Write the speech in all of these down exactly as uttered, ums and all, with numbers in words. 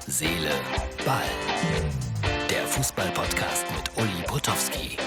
Seele, Ball. Der Fußball-Podcast mit Uli Potowski.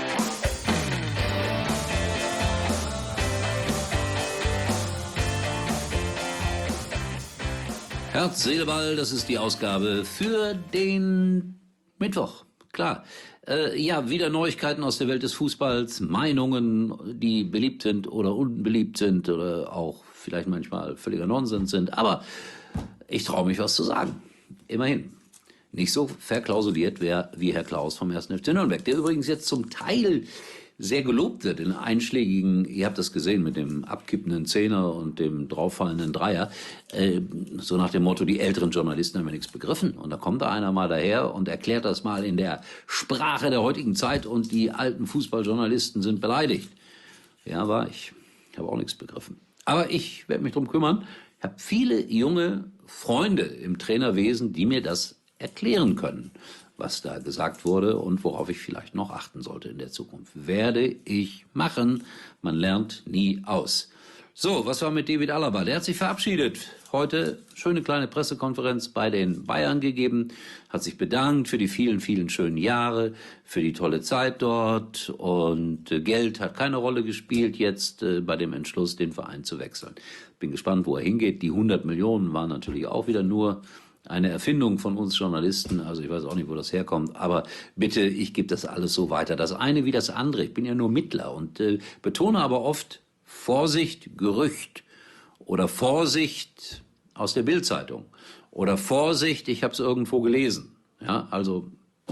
Herz, Seele, Ball, das ist die Ausgabe für den Mittwoch. Klar. Äh, ja, wieder Neuigkeiten aus der Welt des Fußballs, Meinungen, die beliebt sind oder unbeliebt sind oder auch vielleicht manchmal völliger Nonsens sind. Aber ich traue mich, was zu sagen. Immerhin. Nicht so verklausuliert wie Herr Klaus vom ersten F C Nürnberg, der übrigens jetzt zum Teil sehr gelobt wird in einschlägigen, ihr habt das gesehen mit dem abkippenden Zehner und dem drauffallenden Dreier, äh, so nach dem Motto, die älteren Journalisten haben ja nichts begriffen. Und da kommt da einer mal daher und erklärt das mal in der Sprache der heutigen Zeit und die alten Fußballjournalisten sind beleidigt. Ja, war ich. Ich habe auch nichts begriffen. Aber ich werde mich drum kümmern. Ich habe viele junge Freunde im Trainerwesen, die mir das erklären können, was da gesagt wurde und worauf ich vielleicht noch achten sollte in der Zukunft. Werde ich machen. Man lernt nie aus. So, was war mit David Alaba? Der hat sich verabschiedet. Heute schöne kleine Pressekonferenz bei den Bayern gegeben, hat sich bedankt für die vielen, vielen schönen Jahre, für die tolle Zeit dort und Geld hat keine Rolle gespielt jetzt äh, bei dem Entschluss, den Verein zu wechseln. Bin gespannt, wo er hingeht. Die hundert Millionen waren natürlich auch wieder nur eine Erfindung von uns Journalisten, also ich weiß auch nicht, wo das herkommt, aber bitte, ich gebe das alles so weiter. Das eine wie das andere, ich bin ja nur Mittler und äh, betone aber oft Vorsicht, Gerücht oder Vorsicht aus der Bild-Zeitung oder Vorsicht, ich habe es irgendwo gelesen. Ja, also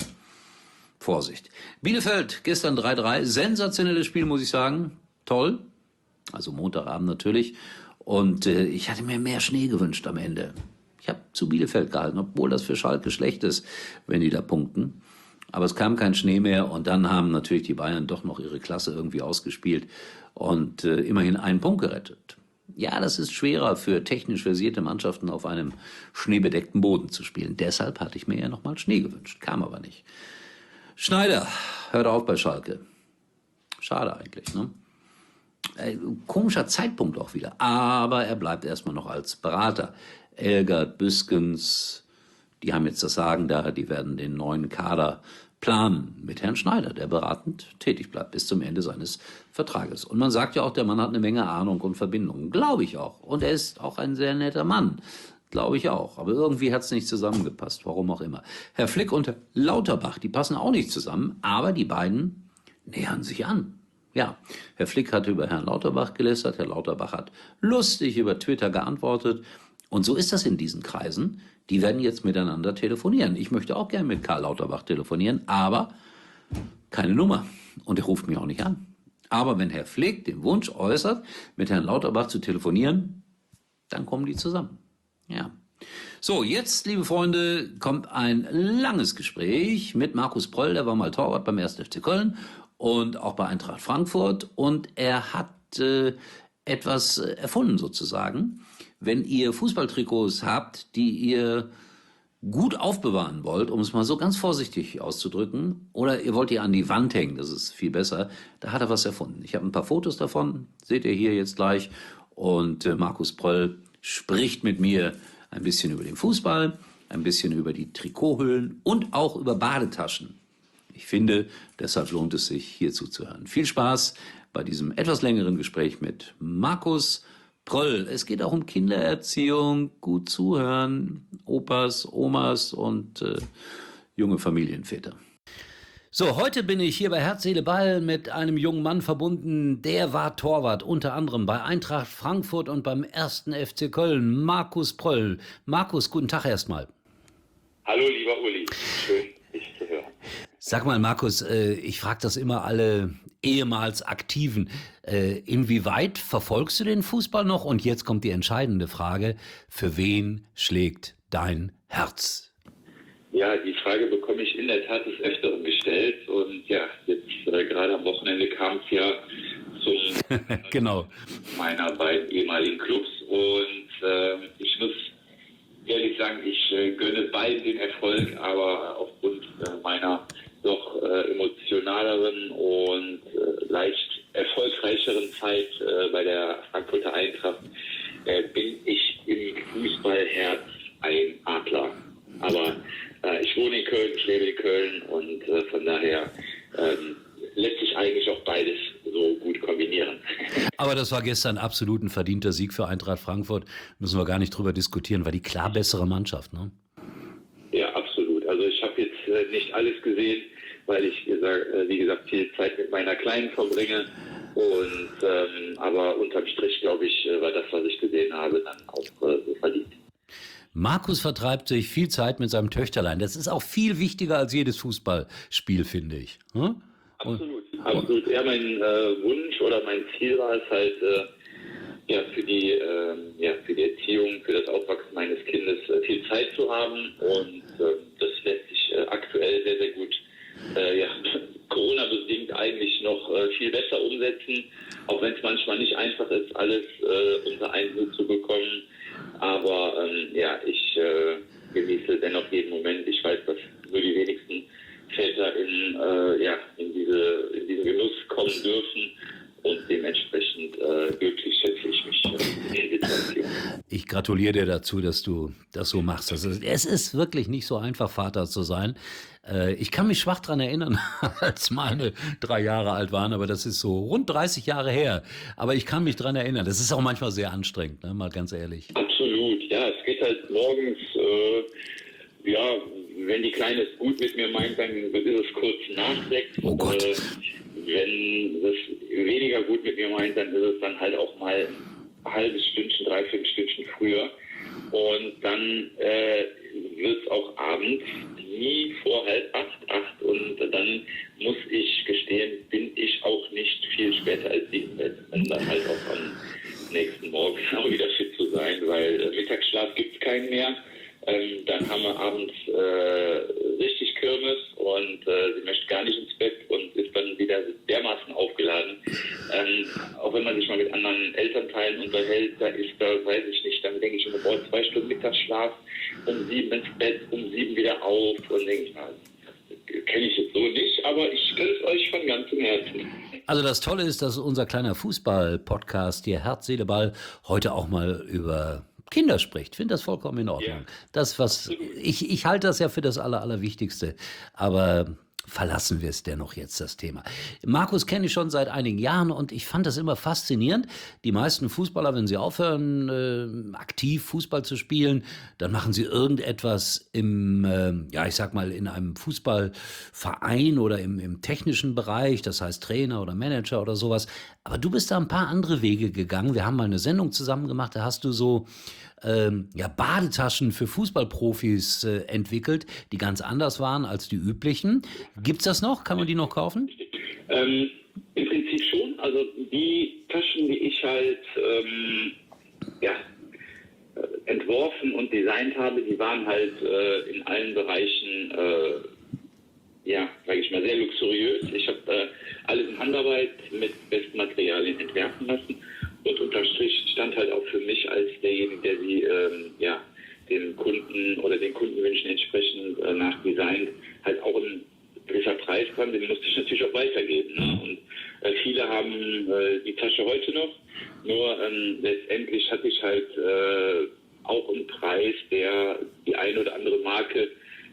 Vorsicht. Bielefeld, gestern drei drei, sensationelles Spiel, muss ich sagen, toll, also Montagabend natürlich und äh, ich hatte mir mehr Schnee gewünscht am Ende. Ich habe zu Bielefeld gehalten, obwohl das für Schalke schlecht ist, wenn die da punkten. Aber es kam kein Schnee mehr und dann haben natürlich die Bayern doch noch ihre Klasse irgendwie ausgespielt und äh, immerhin einen Punkt gerettet. Ja, das ist schwerer für technisch versierte Mannschaften auf einem schneebedeckten Boden zu spielen. Deshalb hatte ich mir ja nochmal Schnee gewünscht, kam aber nicht. Schneider hört auf bei Schalke. Schade eigentlich, ne? Äh, komischer Zeitpunkt auch wieder, aber er bleibt erstmal noch als Berater. Elgert, Büskens, die haben jetzt das Sagen da, die werden den neuen Kader planen mit Herrn Schneider, der beratend tätig bleibt bis zum Ende seines Vertrages. Und man sagt ja auch, der Mann hat eine Menge Ahnung und Verbindungen. Glaube ich auch. Und er ist auch ein sehr netter Mann. Glaube ich auch. Aber irgendwie hat es nicht zusammengepasst, warum auch immer. Herr Flick und Herr Lauterbach, die passen auch nicht zusammen, aber die beiden nähern sich an. Ja, Herr Flick hat über Herrn Lauterbach gelästert, Herr Lauterbach hat lustig über Twitter geantwortet. Und so ist das in diesen Kreisen. Die werden jetzt miteinander telefonieren. Ich möchte auch gerne mit Karl Lauterbach telefonieren, aber keine Nummer. Und er ruft mich auch nicht an. Aber wenn Herr Flick den Wunsch äußert, mit Herrn Lauterbach zu telefonieren, dann kommen die zusammen. Ja. So, jetzt, liebe Freunde, kommt ein langes Gespräch mit Markus Pröll. Der war mal Torwart beim ersten F C Köln und auch bei Eintracht Frankfurt. Und er hat äh, etwas erfunden sozusagen. Wenn ihr Fußballtrikots habt, die ihr gut aufbewahren wollt, um es mal so ganz vorsichtig auszudrücken, oder ihr wollt die an die Wand hängen, das ist viel besser, da hat er was erfunden. Ich habe ein paar Fotos davon, seht ihr hier jetzt gleich. Und äh, Markus Pröll spricht mit mir ein bisschen über den Fußball, ein bisschen über die Trikothüllen und auch über Badetaschen. Ich finde, deshalb lohnt es sich, hier zuzuhören. Viel Spaß bei diesem etwas längeren Gespräch mit Markus Pröll. Es geht auch um Kindererziehung, gut zuhören, Opas, Omas und äh, junge Familienväter. So, heute bin ich hier bei Herz, Seele, Ball mit einem jungen Mann verbunden, der war Torwart, unter anderem bei Eintracht Frankfurt und beim ersten F C Köln, Markus Pröll. Markus, guten Tag erstmal. Hallo, lieber Uli, schön, dich zu hören. Sag mal, Markus, äh, ich frage das immer alle ehemals Aktiven. Äh, inwieweit verfolgst du den Fußball noch? Und jetzt kommt die entscheidende Frage. Für wen schlägt dein Herz? Ja, die Frage bekomme ich in der Tat des Öfteren gestellt. Und ja, jetzt äh, gerade am Wochenende kam es ja zum genau. meiner beiden ehemaligen Clubs. Und äh, ich muss ehrlich sagen, ich äh, gönne beiden den Erfolg, aber aufgrund äh, meiner doch äh, emotionaleren und äh, leicht erfolgreicheren Zeit äh, bei der Frankfurter Eintracht äh, bin ich im Fußballherz ein Adler. Aber äh, ich wohne in Köln, ich lebe in Köln und äh, von daher ähm, lässt sich eigentlich auch beides so gut kombinieren. Aber das war gestern absolut ein verdienter Sieg für Eintracht Frankfurt. Müssen wir gar nicht drüber diskutieren, war die klar bessere Mannschaft, ne? Ja, absolut. Also ich habe jetzt äh, nicht alles gesehen, weil ich, gesagt, äh, wie gesagt, viel Zeit mit meiner Kleinen verbringe. Und ähm, aber unterm Strich, glaube ich, äh, war das, was ich gesehen habe, dann auch äh, so verdient. Markus vertreibt sich viel Zeit mit seinem Töchterlein. Das ist auch viel wichtiger als jedes Fußballspiel, finde ich. Hm? Absolut, absolut. Ja, mein äh, Wunsch oder mein Ziel war es halt, äh, ja, für die, äh, ja, für die Erziehung, für das Aufwachsen meines Kindes äh, viel Zeit zu haben. Und äh, das lässt sich äh, aktuell sehr, sehr gut, äh, ja, Corona-bedingt eigentlich noch äh, viel besser umsetzen, auch wenn es manchmal nicht einfach ist, alles äh, unter einen Hut zu bekommen. Aber ähm, ja, ich äh, genieße dennoch jeden Moment. Ich weiß, dass nur die wenigsten Väter in, äh, ja, in, diese, in diesen Genuss kommen dürfen. Und dementsprechend äh, glücklich schätze ich mich äh, in der Situation. Ich gratuliere dir dazu, dass du das so machst. Das ist, es ist wirklich nicht so einfach, Vater zu sein. Äh, ich kann mich schwach daran erinnern, als meine drei Jahre alt waren, aber das ist so rund dreißig Jahre her. Aber ich kann mich daran erinnern. Das ist auch manchmal sehr anstrengend, ne? Mal ganz ehrlich. Absolut, ja. Es geht halt morgens, äh, ja, wenn die Kleine es gut mit mir meint, dann ist es kurz nach sechs. Oh Gott. Äh, wenn es weniger gut mit mir meint, dann ist es dann halt auch mal ein halbes Stündchen, dreiviertel Stündchen früher. Und dann äh, wird es auch abends nie vor halb acht, acht. Und dann muss ich gestehen, bin ich auch nicht viel später als sie im Bett, um dann halt auch am nächsten Morgen auch wieder fit zu sein, weil äh, Mittagsschlaf gibt es keinen mehr. Ähm, dann haben wir abends äh, richtig Kirmes und äh, sie möchte gar nicht ins Bett und ist dann wieder dermaßen aufgeladen. Ähm, auch wenn man sich mal mit anderen Elternteilen unterhält, da ist da, weiß ich nicht, dann denke ich immer, boah, zwei Stunden Mittagsschlaf, um sieben ins Bett, um sieben wieder auf und denke ich mal, kenne ich jetzt so nicht, aber ich gönne es euch von ganzem Herzen. Also das Tolle ist, dass unser kleiner Fußball-Podcast hier Herz, Seele, Ball heute auch mal über Kinder spricht. Ich finde das vollkommen in Ordnung. Ja. Das, was ich, ich halte das ja für das Aller, Allerwichtigste. Aber verlassen wir es dennoch jetzt, das Thema. Markus kenne ich schon seit einigen Jahren und ich fand das immer faszinierend. Die meisten Fußballer, wenn sie aufhören, äh, aktiv Fußball zu spielen, dann machen sie irgendetwas im, äh, ja, ich sag mal, in einem Fußballverein oder im, im technischen Bereich, das heißt Trainer oder Manager oder sowas. Aber du bist da ein paar andere Wege gegangen. Wir haben mal eine Sendung zusammen gemacht, da hast du so ähm, ja, Badetaschen für Fußballprofis äh, entwickelt, die ganz anders waren als die üblichen. Gibt's das noch? Kann man die noch kaufen? Ähm, Im Prinzip schon. Also die Taschen, die ich halt ähm, ja, äh, entworfen und designt habe, die waren halt äh, in allen Bereichen, äh, ja, sage ich mal, sehr luxuriös. Ich habe äh, alles in Handarbeit mit besten Materialien entwerfen lassen. Und unterm Strich stand halt auch für mich als derjenige, der sie ähm, ja, den Kunden oder den Kundenwünschen entsprechend äh, nachdesignt, halt auch ein gewisser Preis dran, den musste ich natürlich auch weitergeben. Ne? Und äh, viele haben äh, die Tasche heute noch, nur ähm, letztendlich hatte ich halt äh, auch einen Preis, der die eine oder andere Marke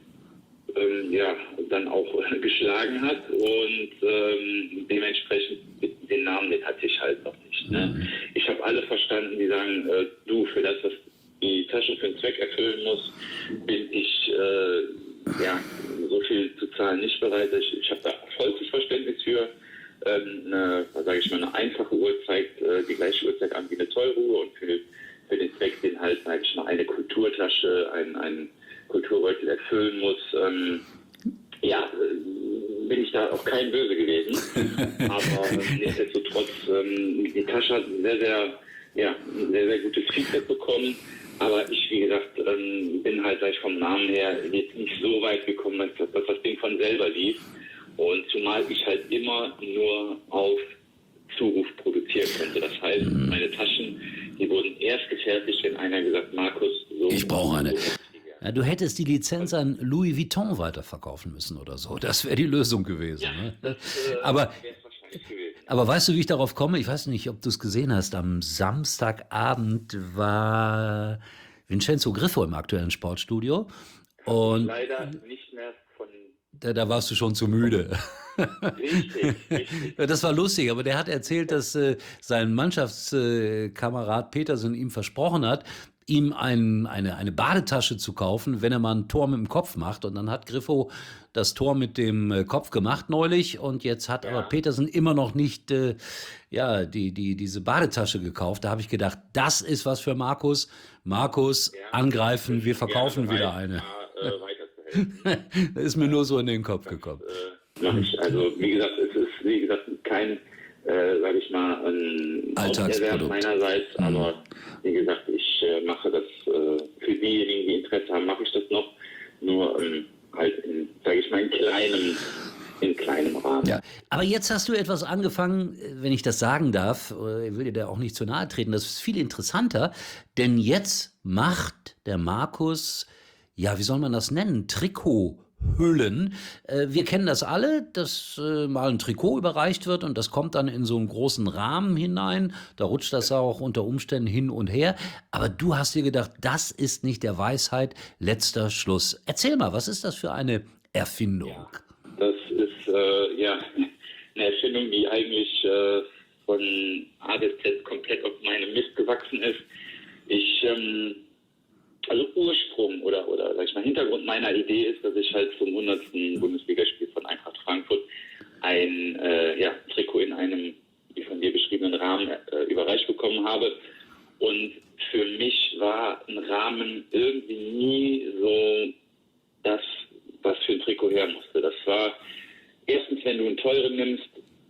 ähm, ja, dann auch äh, geschlagen hat und ähm, dementsprechend den Namen, den hatte ich halt noch nicht. Ne? Ich habe alle verstanden, die sagen, äh, du, für das, was die Tasche für einen Zweck erfüllen muss, bin ich äh, ja, so viel zu zahlen nicht bereit. Ich, ich habe da vollstes Verständnis für. Ähm, eine, sage ich mal, eine einfache Uhr zeigt äh, die gleiche Uhrzeit an wie eine teure Uhr und für, für den Zweck, den halt, sage ich mal, eine Kulturtasche, ein, ein Kulturbeutel erfüllen muss, ähm, ja, äh, bin ich da auch kein Böse gewesen. Aber äh, nichtsdestotrotz, ähm, die Tasche hat ein sehr, sehr, ja, ein sehr, sehr gutes Feedback bekommen. Aber ich, wie gesagt, ähm, bin halt gleich vom Namen her jetzt nicht so weit gekommen, dass, dass das Ding von selber lief. Und zumal ich halt immer nur auf Zuruf produzieren konnte. Das heißt, meine Taschen, die wurden erst gefertigt, wenn einer gesagt, Markus, so... Ich brauche eine. Ja, du hättest die Lizenz an Louis Vuitton weiterverkaufen müssen oder so. Das wäre die Lösung gewesen. Ja, Ne? das, äh, aber, wär's wahrscheinlich gewesen. aber weißt du, wie ich darauf komme? Ich weiß nicht, ob du es gesehen hast. Am Samstagabend war Vincenzo Griffo im aktuellen Sportstudio. Und leider nicht mehr von... Da, da warst du schon zu müde. Richtig, richtig. Das war lustig, aber der hat erzählt, dass äh, sein Mannschaftskamerad Petersen ihm versprochen hat, ihm ein, eine, eine Badetasche zu kaufen, wenn er mal ein Tor mit dem Kopf macht. Und dann hat Griffo das Tor mit dem äh, Kopf gemacht neulich. Und jetzt hat Ja. aber Petersen immer noch nicht äh, ja, die, die, diese Badetasche gekauft. Da habe ich gedacht, das ist was für Markus. Markus, Ja, angreifen, wir verkaufen gerne wieder bereit, eine. da, äh, weiterzuhelfen. Das ist mir nur so in den Kopf gekommen. Äh, mach ich. Also wie gesagt, es ist wie gesagt kein, äh, sage ich mal, ein Alltagsprodukt Haupterwerb meinerseits, mhm. aber wie gesagt, ich äh, mache das äh, für diejenigen, die Interesse haben, mache ich das noch, nur ähm, halt in, sage ich mal, in kleinem, in kleinem Rahmen. Ja, aber jetzt hast du etwas angefangen, wenn ich das sagen darf, ich will dir da auch nicht zu nahe treten, das ist viel interessanter, denn jetzt macht der Markus, ja, wie soll man das nennen, Trikothüllen. Wir kennen das alle, dass mal ein Trikot überreicht wird und das kommt dann in so einen großen Rahmen hinein, da rutscht das auch unter Umständen hin und her, aber du hast dir gedacht, das ist nicht der Weisheit letzter Schluss. Erzähl mal, was ist das für eine Erfindung? Ja. Das ist äh, ja eine Erfindung, die eigentlich äh, von A bis Z komplett auf meinem Mist gewachsen ist. Ich, ähm, also Ursprung oder, oder sag ich mal, Hintergrund meiner Idee ist, dass ich halt zum hundertsten Bundesligaspiel von Eintracht Frankfurt ein äh, ja, Trikot in einem, wie von dir beschriebenen Rahmen äh, überreicht bekommen habe. Und für mich war ein Rahmen irgendwie nie so das, was für ein Trikot her musste. Das war erstens, wenn du einen teuren nimmst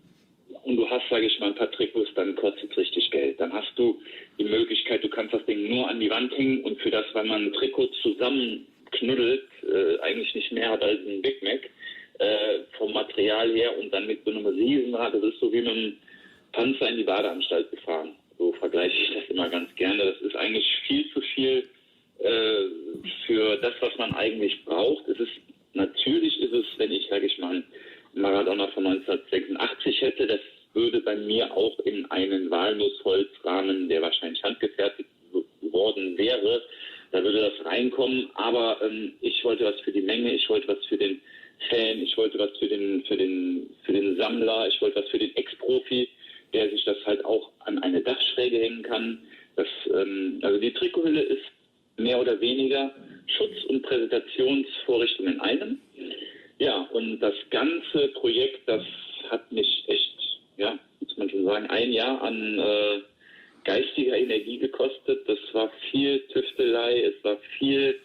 und du hast, sage ich mal, ein paar Trikots, dann kostet es richtig Geld. Dann hast du die Möglichkeit, du kannst das Ding nur an die Wand hängen und für das, weil man ein Trikot zusammenknuddelt, äh, eigentlich nicht mehr hat als ein Big Mac äh, vom Material her und dann mit so einem Riesenrad, das ist so wie mit einem Panzer in die Badeanstalt gefahren. So vergleiche ich das immer ganz gerne. Das ist eigentlich viel zu viel äh, für das, was man eigentlich braucht. Es ist Natürlich ist es, wenn ich, sage ich mal, einen Maradona von neunzehnhundertsechsundachtzig hätte, das würde bei mir auch in einen Walnussholzrahmen, der wahrscheinlich handgefertigt worden wäre, da würde das reinkommen. Aber ähm, ich wollte was für die Menge, ich wollte was für den Fan, ich wollte was für den, für den, für den Sammler, ich wollte was für den Ex-Profi, der sich das halt auch an eine Dachschräge hängen kann. Das, ähm, also die Trikothülle ist mehr oder weniger Schutz- und Präsentationsvorrichtung in einem. Ja, und das ganze Projekt, das hat mich echt, ja, muss man schon sagen, ein Jahr an äh, geistiger Energie gekostet. Das war viel Tüftelei, es war viel,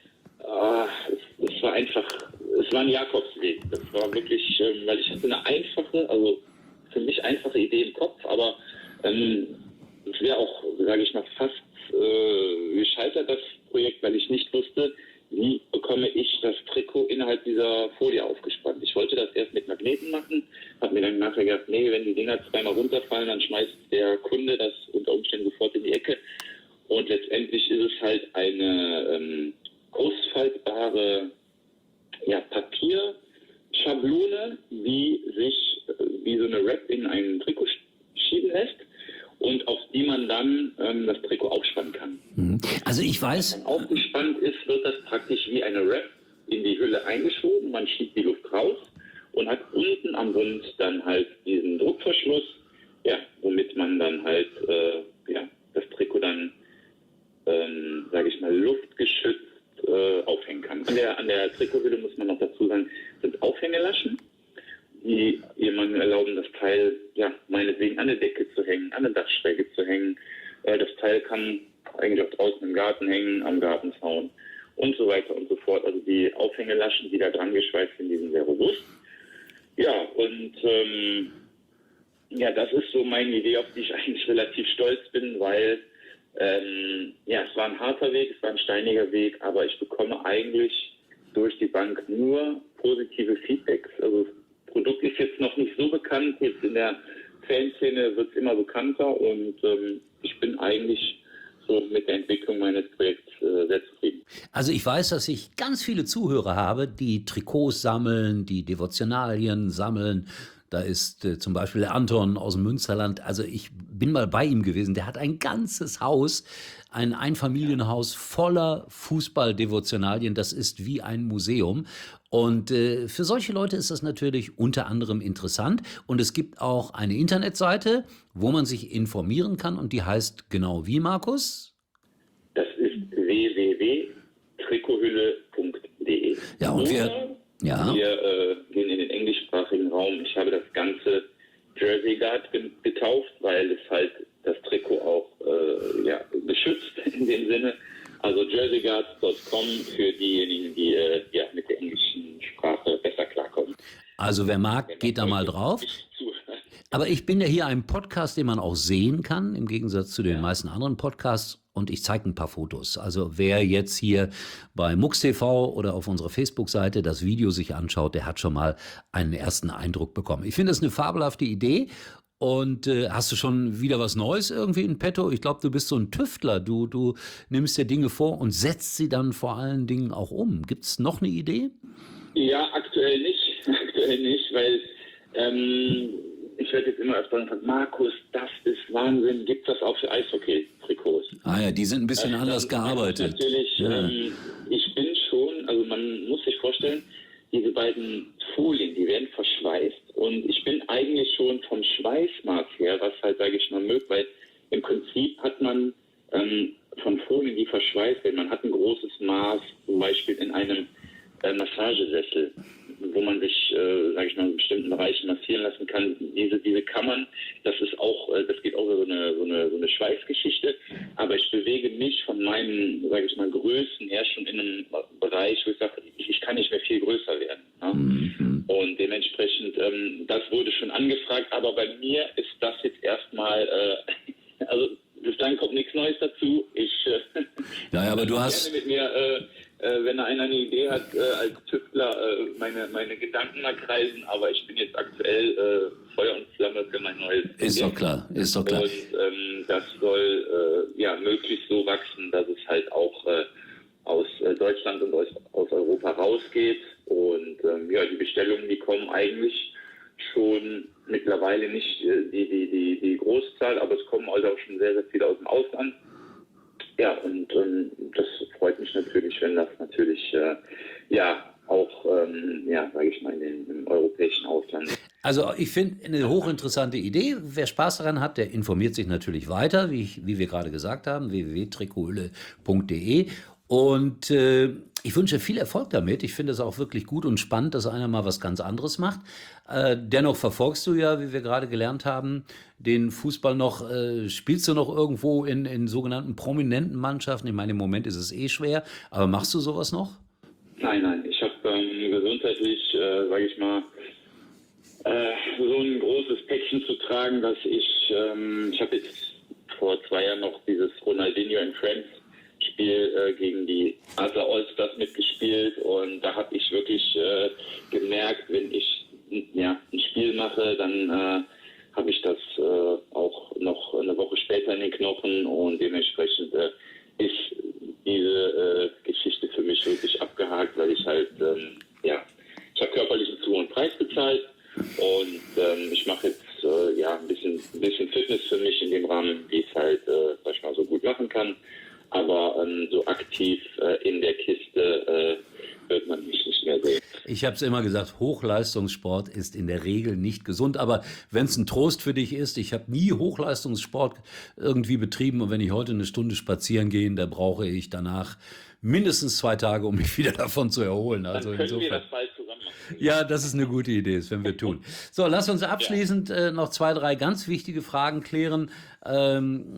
äh, es, es war einfach, es war ein Jakobsweg. Das war wirklich, ähm, weil ich hatte eine einfache, also für mich einfache Idee im Kopf, aber ähm, es wäre auch, sage ich mal, fast äh, gescheitert, das Projekt, weil ich nicht wusste, wie bekomme ich das Trikot innerhalb dieser Folie aufgespannt. Ich wollte das erst mit Magneten machen, habe mir dann nachher gedacht, nee, wenn die Dinger zweimal runterfallen, dann schmeißt der Kunde das unter Umständen sofort in die Ecke. Und letztendlich ist es halt eine ähm, ausfaltbare ja, Papierschablone, die sich äh, wie so eine Wrap in ein Trikot schieben lässt und auf die man dann ähm, das Trikot aufspannen kann. Also ich weiß... Wenn aufgespannt ist, wird das praktisch wie eine Wrap in die Hülle eingeschoben, man schiebt die Luft raus und hat unten am Bund dann halt diesen Druckverschluss, ja, womit man dann halt äh, ja, das Trikot dann, ähm, sage ich mal, luftgeschützt äh, aufhängen kann. An der, an der Trikothülle muss man noch dazu sagen, sind Aufhängelaschen, die jemandem erlauben, das Teil, ja, meinetwegen an der Decke zu hängen, an der Dachschräge zu hängen. Äh, das Teil kann eigentlich auch draußen im Garten hängen, am Gartenzaun und so weiter und so fort. Also die Aufhängelaschen, die da dran geschweißt sind, die sind sehr robust. Ja, und ähm, ja, das ist so meine Idee, auf die ich eigentlich relativ stolz bin, weil ähm, ja, es war ein harter Weg, es war ein steiniger Weg, aber ich bekomme eigentlich durch die Bank nur positive Feedbacks. Also das Produkt ist jetzt noch nicht so bekannt, jetzt in der Fanszene wird es immer bekannter und ähm, ich bin eigentlich so mit der Entwicklung meines Projekts äh, sehr zufrieden. Also ich weiß, dass ich ganz viele Zuhörer habe, die Trikots sammeln, die Devotionalien sammeln, Da ist äh, zum Beispiel der Anton aus dem Münsterland. Also ich bin mal bei ihm gewesen. Der hat ein ganzes Haus, ein Einfamilienhaus voller Fußballdevotionalien. Das ist wie ein Museum. Und äh, für solche Leute ist das natürlich unter anderem interessant. Und es gibt auch eine Internetseite, wo man sich informieren kann. Und die heißt genau wie, Markus? Das ist w w w punkt trikothülle punkt de. Ja, und wir, ja. wir äh, gehen in den englischsprachigen Raum. Ich habe das Ganze Jersey Guard getauft, weil es halt das Trikot auch äh, ja, beschützt in dem Sinne. Also jersey guards punkt com für diejenigen, die äh, ja, mit der englischen Sprache besser klarkommen. Also wer mag, geht da mal drauf. Aber ich bin ja hier ein Podcast, den man auch sehen kann, im Gegensatz zu den ja. meisten anderen Podcasts. Und ich zeige ein paar Fotos. Also wer jetzt hier bei MUX T V oder auf unserer Facebook-Seite das Video sich anschaut, der hat schon mal einen ersten Eindruck bekommen. Ich finde das eine fabelhafte Idee. Und äh, hast du schon wieder was Neues irgendwie in petto? Ich glaube, du bist so ein Tüftler. Du, du nimmst dir Dinge vor und setzt sie dann vor allen Dingen auch um. Gibt es noch eine Idee? Ja, aktuell nicht. Aktuell nicht, weil ähm, ich werde jetzt immer öfter gefragt, Markus, das ist Wahnsinn. Gibt das auch für Eishockey-Trikots? Ah ja, die sind ein bisschen also, anders gearbeitet. Natürlich, ja. ähm, ich bin schon, also man muss sich vorstellen, diese beiden Folien, die werden verschweißt. Und ich bin eigentlich schon vom Schweißmaß her, was halt, sage ich mal, möglich, weil im Prinzip hat man ähm, von Folien, die verschweißt werden, man hat ein großes Maß, zum Beispiel in einem äh, Massagesessel, wo man sich, äh, sage ich mal, in bestimmten Bereichen massieren lassen kann. Diese, diese Kammern, das ist auch, äh, das geht auch so eine, so eine, so eine Schweißgeschichte. Aber ich bewege mich von meinen, sage ich mal, Größen her schon in einem Bereich, wo ich sage, ich, ich kann nicht mehr viel größer werden. Ne? Mhm. Und dementsprechend, ähm, das wurde schon angefragt, aber bei mir ist das jetzt erstmal, äh, also bis dann kommt nichts Neues dazu. Ich äh, ja, ja, aber du hast gerne mit mir, äh, äh, wenn einer eine Idee hat, äh, als Tüftler äh, meine, meine Gedanken mal kreisen, aber ich bin jetzt aktuell äh, Feuer und Flamme für mein neues Projekt. Ist doch klar, ist doch klar. Und ähm, das soll äh, ja möglichst so wachsen, dass es halt auch äh, aus äh, Deutschland und aus, aus Europa rausgeht. Und ähm, ja, die Bestellungen, die kommen eigentlich schon mittlerweile nicht äh, die, die, die, die Großzahl, aber es kommen also auch schon sehr, sehr viele aus dem Ausland. Ja, und ähm, das freut mich natürlich, wenn das natürlich äh, ja auch, ähm, ja, sage ich mal, in den, im europäischen Ausland. Also ich finde eine hochinteressante Idee. Wer Spaß daran hat, der informiert sich natürlich weiter, wie, ich, wie wir gerade gesagt haben, w w w punkt trikothülle punkt de. Und äh, ich wünsche viel Erfolg damit. Ich finde es auch wirklich gut und spannend, dass einer mal was ganz anderes macht. Äh, dennoch verfolgst du ja, wie wir gerade gelernt haben, den Fußball noch. Äh, spielst du noch irgendwo in, in sogenannten prominenten Mannschaften? Ich meine, im Moment ist es eh schwer. Aber machst du sowas noch? Nein, nein. Ich habe ähm, gesundheitlich, äh, sage ich mal, äh, so ein großes Päckchen zu tragen, dass ich, ähm, ich habe jetzt vor zwei Jahren noch dieses Ronaldinho and Friends Spiel äh, gegen die Adler Allstars mitgespielt und da habe ich wirklich äh, gemerkt, wenn ich ja, ein Spiel mache, dann äh, habe ich das äh, auch noch eine Woche später in den Knochen und dementsprechend äh, ist diese äh, Geschichte für mich wirklich abgehakt, weil ich halt, ähm, ja, ich habe körperlichen zu hohen Preis bezahlt und ähm, ich mache jetzt äh, ja ein bisschen, ein bisschen Fitness für mich in dem Rahmen, wie ich es halt, äh, sag ich mal, so gut machen kann. Aber ähm, so aktiv äh, in der Kiste äh, wird man mich nicht mehr sehen. Ich habe es immer gesagt, Hochleistungssport ist in der Regel nicht gesund. Aber wenn es ein Trost für dich ist, ich habe nie Hochleistungssport irgendwie betrieben. Und wenn ich heute eine Stunde spazieren gehe, da brauche ich danach mindestens zwei Tage, um mich wieder davon zu erholen. Also Dann können insofern, wir das bald zusammen machen. Ja, das ist eine gute Idee, das werden wir tun. So, lass uns abschließend äh, noch zwei, drei ganz wichtige Fragen klären. Ähm,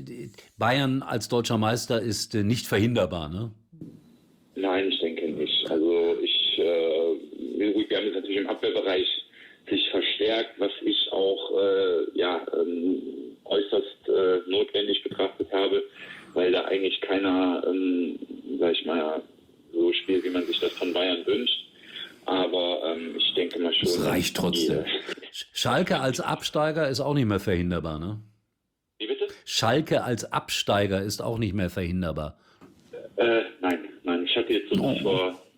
Bayern als deutscher Meister ist äh, nicht verhinderbar, ne? Nein, ich denke nicht. Also ich, äh, gut, wir haben jetzt natürlich im Abwehrbereich sich verstärkt, was ich auch äh, ja, ähm, äußerst äh, notwendig betrachtet habe, weil da eigentlich keiner, ähm, sag ich mal, so spielt, wie man sich das von Bayern wünscht. Aber ähm, ich denke mal schon. Das reicht trotzdem. Die, Schalke als Absteiger ist auch nicht mehr verhinderbar, ne? Wie bitte? Schalke als Absteiger ist auch nicht mehr verhinderbar. Äh, nein, nein. Ich hatte jetzt so oh. vor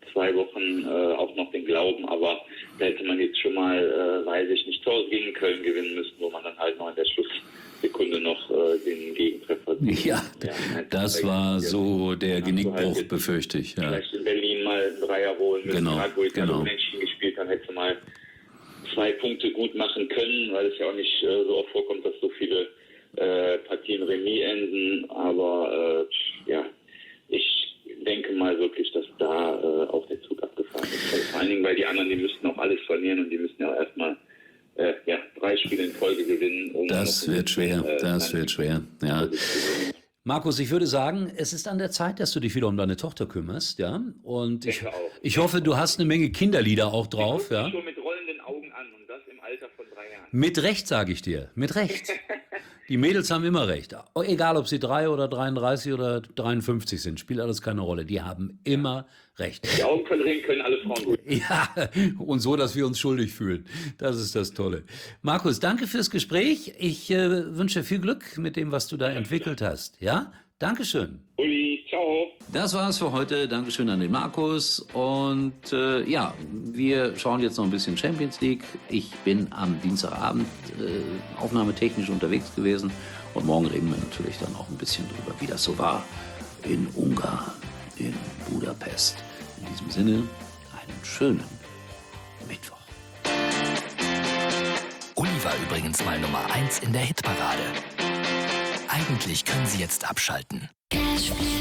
zwei Wochen äh, auch noch den Glauben, aber da hätte man jetzt schon mal, äh, weiß ich nicht, zu Hause gegen Köln gewinnen müssen, wo man dann halt noch in der Schlusssekunde noch äh, den Gegentreffer sieht. Ja, ja, das war so der Genickbruch, halt befürchte ich. Ja. Vielleicht in Berlin mal einen Dreier holen müssen, genau, wo ich genau. dann unentschieden gespielt habe, hätte mal zwei Punkte gut machen können, weil es ja auch nicht äh, so oft vorkommt, dass so viele äh, Partien Remis enden, aber äh, ja, ich denke mal wirklich, dass da äh, auch der Zug abgefahren ist. Also vor allen Dingen, weil die anderen, die müssten auch alles verlieren und die müssen ja erstmal äh, ja, drei Spiele in Folge gewinnen. Um das wird schwer, äh, das wird schwer, ja. Markus, ich würde sagen, es ist an der Zeit, dass du dich wieder um deine Tochter kümmerst, ja. Und ich, ich hoffe, du hast eine Menge Kinderlieder auch drauf, die ja. Schon mit rollenden Augen an und das im Alter von drei Jahren. Mit Recht, sage ich dir, mit Recht. Die Mädels haben immer recht. Egal, ob sie drei oder dreiunddreißig oder dreiundfünfzig sind, spielt alles keine Rolle. Die haben immer recht. Die Augen können reden, können alle Frauen gut. Ja, und so, dass wir uns schuldig fühlen. Das ist das Tolle. Markus, danke fürs Gespräch. Ich äh, wünsche viel Glück mit dem, was du da entwickelt hast. Ja, Dankeschön. Uli, ciao. Das war's für heute. Dankeschön an den Markus. Und äh, ja, wir schauen jetzt noch ein bisschen Champions League. Ich bin am Dienstagabend äh, aufnahmetechnisch unterwegs gewesen. Und morgen reden wir natürlich dann auch ein bisschen drüber, wie das so war in Ungarn, in Budapest. In diesem Sinne, einen schönen Mittwoch. Uli war übrigens mal Nummer eins in der Hitparade. Eigentlich können Sie jetzt abschalten. Cash